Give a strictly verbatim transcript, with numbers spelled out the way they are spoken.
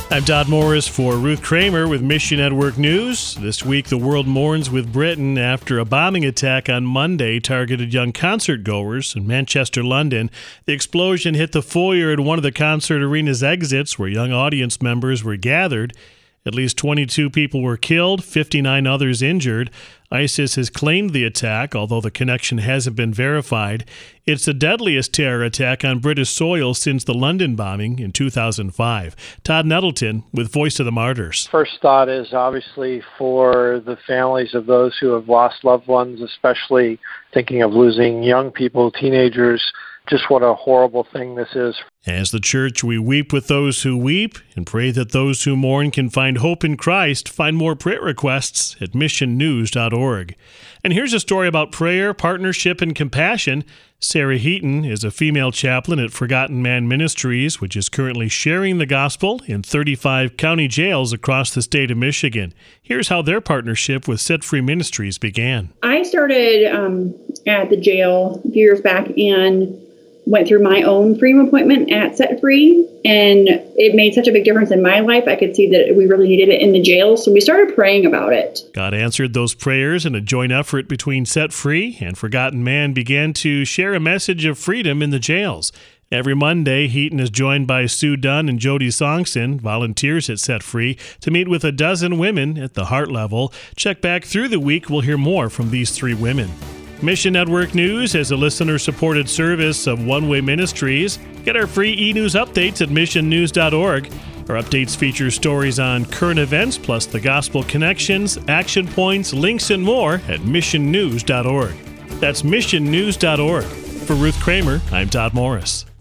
I'm Todd Morris for Ruth Kramer with Mission Network News. This week, the world mourns with Britain after a bombing attack on Monday targeted young concert goers in Manchester, London. The explosion hit the foyer at one of the concert arena's exits where young audience members were gathered. At least twenty-two people were killed, fifty-nine others injured. ISIS has claimed the attack, although the connection hasn't been verified. It's the deadliest terror attack on British soil since the London bombing in two thousand five. Todd Nettleton with Voice of the Martyrs. First thought is obviously for the families of those who have lost loved ones, especially thinking of losing young people, teenagers. Just what a horrible thing this is. As the church, we weep with those who weep and pray that those who mourn can find hope in Christ. Find more prayer requests at mission news dot org. And here's a story about prayer, partnership, and compassion. Sarah Heaton is a female chaplain at Forgotten Man Ministries, which is currently sharing the gospel in thirty-five county jails across the state of Michigan. Here's how their partnership with Set Free Ministries began. I started um, at the jail a few years back and went through my own freedom appointment at Set Free, and it made such a big difference in my life. I could see that we really needed it in the jail, so we started praying about it. God answered those prayers, and a joint effort between Set Free and Forgotten Man began to share a message of freedom in the jails. Every Monday, Heaton is joined by Sue Dunn and Jody Songson, volunteers at Set Free, to meet with a dozen women at the heart level. Check back through the week. We'll hear more from these three women. Mission Network News is a listener-supported service of One Way Ministries. Get our free e-news updates at mission news dot org. Our updates feature stories on current events, plus the gospel connections, action points, links, and more at mission news dot org. That's mission news dot org. For Ruth Kramer, I'm Todd Morris.